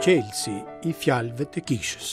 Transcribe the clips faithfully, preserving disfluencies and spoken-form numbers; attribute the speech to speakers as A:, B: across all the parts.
A: qelsi i fjalëve të kishës.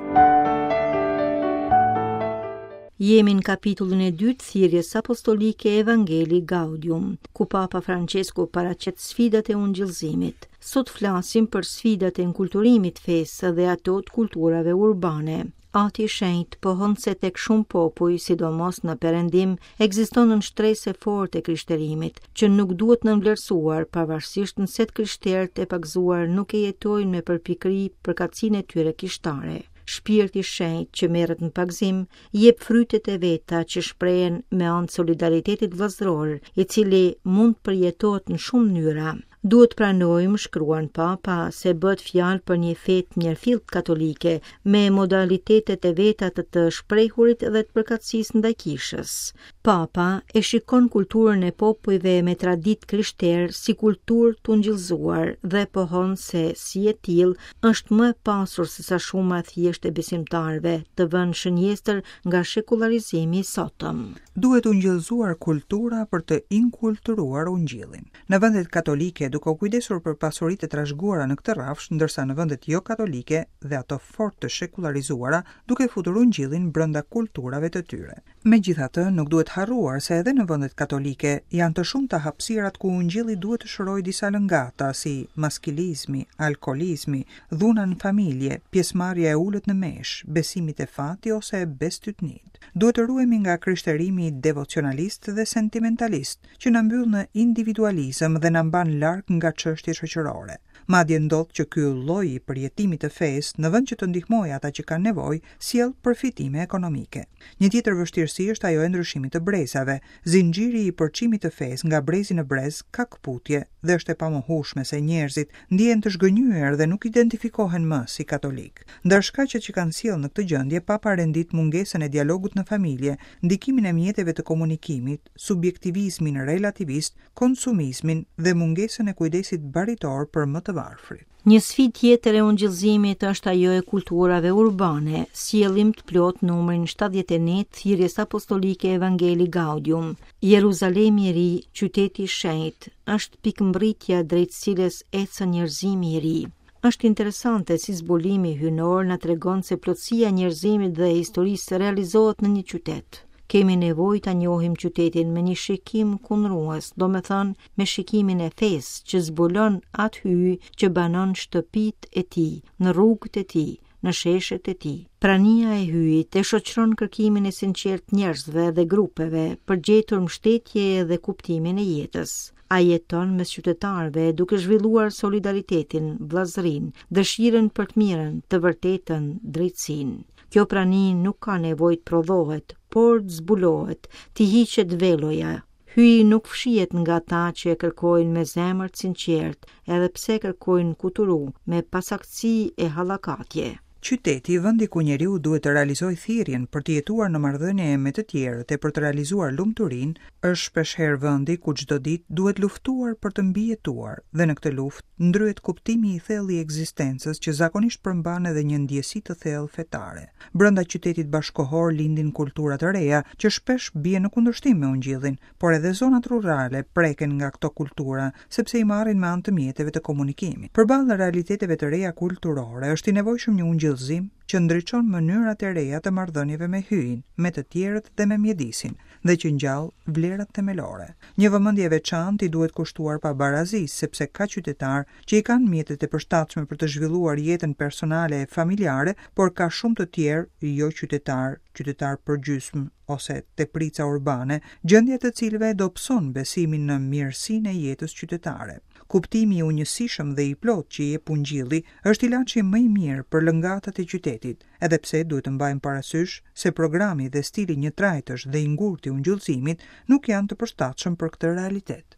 B: Jemi në kapitullin e dytë thirrjes apostolike Evangelii Gaudium, ku Papa Francesku paraqet sfidat e ungjillëzimit. Sot flasim për sfidat e nkulturimit fesë dhe ato të kulturave urbane. Ati i shenjtë pohon se tek shumë popuj, sidomos në Perëndim, ekziston një shtresë e fortë e krishterimit, që nuk duhet nënvlerësuar, pavarësisht nëse të krishterët e pagzuar nuk e jetojnë me përpikëri përkatësinë e tyre kishtare. Shpirti i shenjtë që merret në pagzim jep frytet e veta që shprehen me anë të solidaritetit vëllazëror, i cili mund të përjetohet në shumë mënyra. Duhet pranojmë, shkruan Papa, se bëhet fjalë për një fetë mirëfillt katolike me modalitetet e veta të të shprehurit dhe të përkatësisë ndaj kishës. Papa e shikon kulturën e popujve me traditë krishterë si kulturë të ungjillëzuar dhe pohon se si e tillë është më e pasur se sa shuma thjesht e besimtarëve të vënë shënjestër nga shekularizimi i sotëm.
C: Duhet ungjillëzuar kultura për të inkulturuar ungjillin. Në vendet katolike duke u kujdesur për pasuritë e trashëguara në këtë rrafsh, ndërsa në vendet jo katolike dhe ato fort të shekularizuara duke futur ungjillin brenda kulturave të tyre. Megjithatë, nuk duhet harruar se edhe në vendet katolike janë të shumta hapësirat ku ungjilli duhet të shërojë disa lëngata si maskilizmi, alkolizmi, dhuna në familje, pjesëmarrja e ulët në mesh, besimit e fati ose bestytnit. Duhet të ruhemi nga krishterimi devocionalist dhe sentimentalist, që na mbyll në individualizëm dhe na mban larg nga çështjet shoqërore. Madje ndodh që ky lloj i përjetimit të fesë, në vend që të ndihmojë ata që kanë nevojë, sjell përfitime ekonomike. Një tjetër vështirësi është ajo e ndryshimit të brezave. Zinxhiri i përçimit të fesë nga brezi në brez ka kputje dhe është e pamohshme se njerëzit ndihen të zhgënjyer dhe nuk identifikohen më si katolik. Ndër shkaqet që kanë sjellë në këtë gjendje, Papa rendit mungesën e dialogut në familje, ndikimin e mjeteve të komunikimit, subjektivizmin relativist, konsumizmin dhe mungesën e kujdesit baritor për më të varfrit.
B: Një sfidë tjetër e ungjillëzimit është ajo e kulturave urbane. Sjellim të plot numrin shtatëdhjetë e një të thirrjes apostolike Evangelii Gaudium. Jeruzalemi i ri, qyteti i shenjtë, është pikëmbërritja drejt cilës ecën njerëzimi i ri. Është interesante si zbulimi hynor na tregon se plotësia e njerëzimit dhe historisë realizohet në një qytet. Kemi nevojë ta njohim qytetin me një shikim kundërues, do me thënë me shikimin e fesë që zbulon atë hyj që banon shtëpitë e tij, në rrugët e tij, në sheshet e tij. Prania e hyjit e shoqëron kërkimin e sinqertë njerëzve dhe grupeve për gjetur mbështetje dhe kuptimin e jetës. A jeton mes qytetarëve duke zhvilluar solidaritetin, vllazërinë, dëshirën për të mirën, të vërtetën, drejtësinë. Kjo prani nuk ka nevojë të prodhohet, por të zbulohet, të hiqet veloja. Hyji nuk fshihet nga ata që e kërkojnë me zemër të sinqertë, edhe pse kërkojnë kuturu, me pasaktësi e hallakatje.
C: Qyteti, vendi ku njeriu duhet të realizojë thirrjen për të jetuar në marrëdhënie me të tjerët e për të realizuar lumturinë, është shpeshherë vendi ku çdo ditë duhet luftuar për të mbijetuar, dhe në këtë luftë ndryhet kuptimi i thellë i ekzistencës që zakonisht përmban edhe një ndjesi të thellë fetare. Brenda qytetit bashkohor lindin kultura të reja që shpesh bien në kundërshtim me ungjillin, por edhe zonat rurale preken nga këto kultura sepse i marrin me anë të mjeteve të komunikimit. Përballë realiteteve të reja kulturore, është i nevojshëm një ungjillëzim që ndriçon mënyrat e reja të marrëdhënieve me hyjin, me të tjerët dhe me mjedisin, dhe që ngjall vlerat themelore. Një vëmendje e veçantë i duhet kushtuar pabarazisë, sepse ka qytetar që i kanë mjetet e përshtatshme për të zhvilluar jetën personale e familjare, por ka shumë të tjerë jo qytetar, qytetar përgjysmë ose teprica urbane, gjendja të cilëve dobëson besimin në mirësinë e jetës qytetare. Kuptimi i unjësishëm dhe i plot që i jep ungjilli është ilaçi më i mirë për lëngatat e qytetit, edhe pse duhet të mbajmë parasysh se programi dhe stili një trajtësh dhe i ngurtë i ungjillëzimit nuk janë të përshtatshëm për këtë realitet.